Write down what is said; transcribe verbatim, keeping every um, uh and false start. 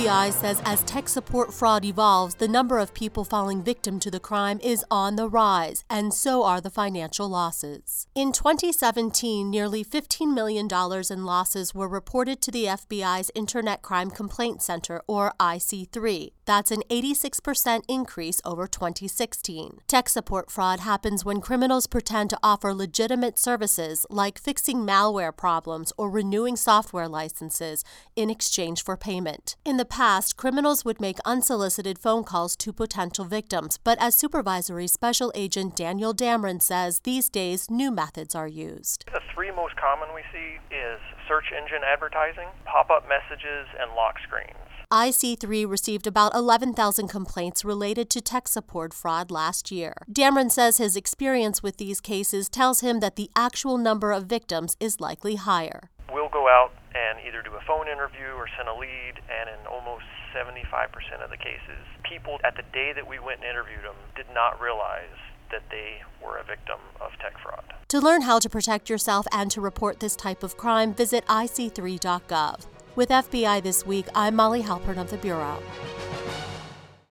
B I says as tech support fraud evolves, the number of people falling victim to the crime is on the rise, and so are the financial losses. In twenty seventeen, nearly fifteen million dollars in losses were reported to the F B I's Internet Crime Complaint Center, or I C three. That's an eighty-six percent increase over twenty sixteen. Tech support fraud happens when criminals pretend to offer legitimate services like fixing malware problems or renewing software licenses in exchange for payment. In the past, criminals would make unsolicited phone calls to potential victims, but as Supervisory Special Agent Daniel Damron says, these days new methods are used. The three most common we see is search engine advertising, pop-up messages, and lock screens. I C three received about eleven thousand complaints related to tech support fraud last year. Damron says his experience with these cases tells him that the actual number of victims is likely higher. We'll go out and either do a phone interview or send a lead, and in almost seventy-five percent of the cases, people at the day that we went and interviewed them did not realize that they were a victim of tech fraud. To learn how to protect yourself and to report this type of crime, visit I C three dot gov. With F B I This Week, I'm Molly Halpern of the Bureau.